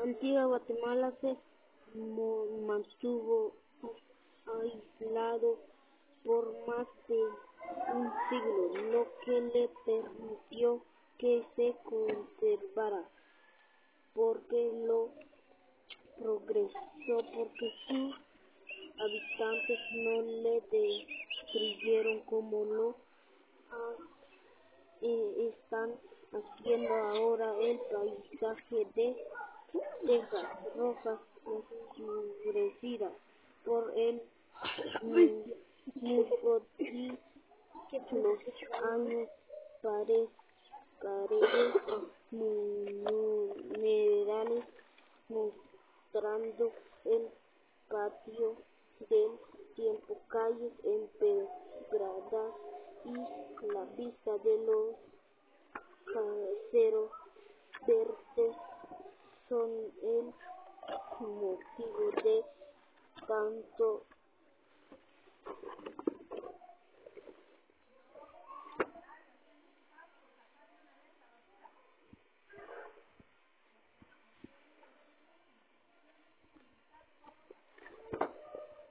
Antigua Guatemala se mantuvo aislado por más de un siglo, lo que le permitió que se conservara, porque sus habitantes no le destruyeron como lo están haciendo ahora. El paisaje de tejas rojas oscurecidas por el musgo y los años, paredes minerales mostrando el patio del tiempo, calles empedradas y la vista de los caseros verdes son el motivo de tanto